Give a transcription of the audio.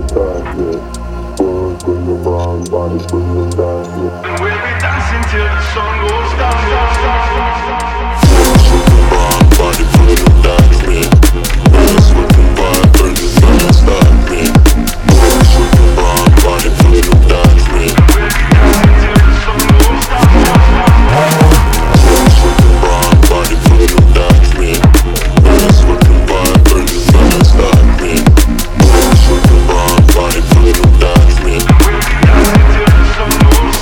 start, yeah. Bring your mind, body, bring them down, yeah. And we'll be dancing till the sun goes down. Bring your mind, body, bring them down, yeah. Dance with the vibe, bring it down, start, yeah. Bring your mind, body, bring them down, yeah. We'll be dancing till the sun goes down. Bring your mind, body, bring them down, yeah. Dance with the vibe, bring it down, start, yeah. Bring your mind, body, bring them down, yeah. We'll be dancing till the sun goes